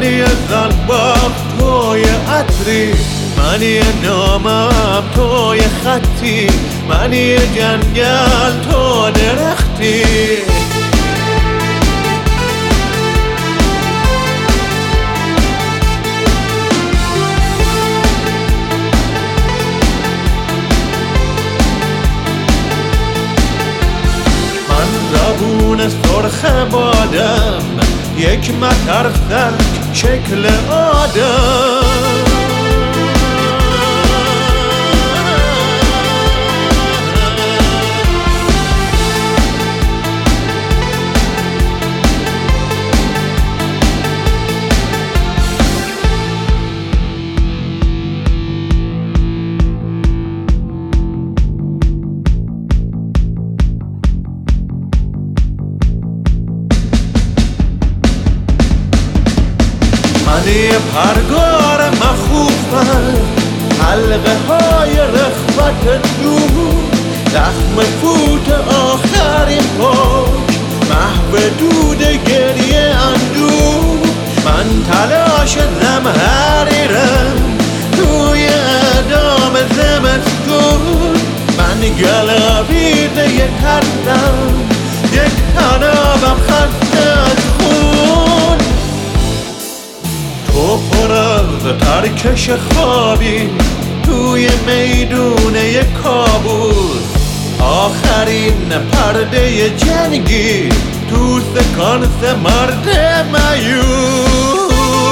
منی زنباق توی عطری، منی نامم توی خطی، منی جنگل تو درختی. زبون سرخ بادم، یک مترسک شکل آدم. منی پرگار مخوفم، حلقه های رخوت دور، زخم فوت آخرین پاک، محو دود گریه اندوه. من تلاش زمهریرم توی اعدام زمستون، من گلابیده یک ترسم، یک تنابم خسته از خون. تو پر از ترکش خوابی توی میدون یک کابوس، آخرین پرده جنگی تو سکانس مرد مایوس.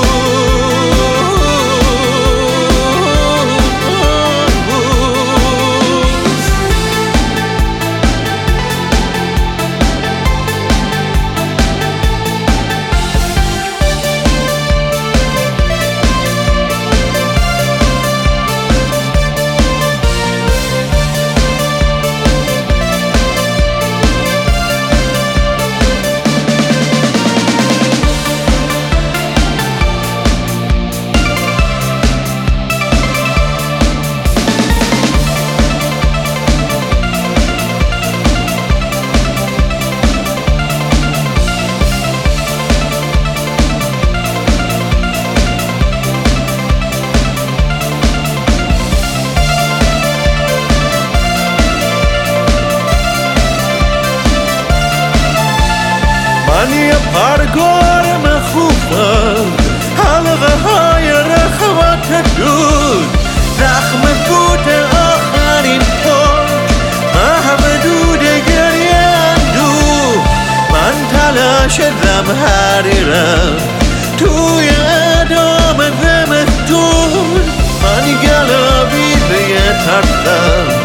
منی پرگار مخوفم، حلقه های رخوت دود، زخم فوت آخرین پاک، محو دود گریه اندوه. من تلاش زمهریرم توی اعدام زمستون، من گلابیده ترسم،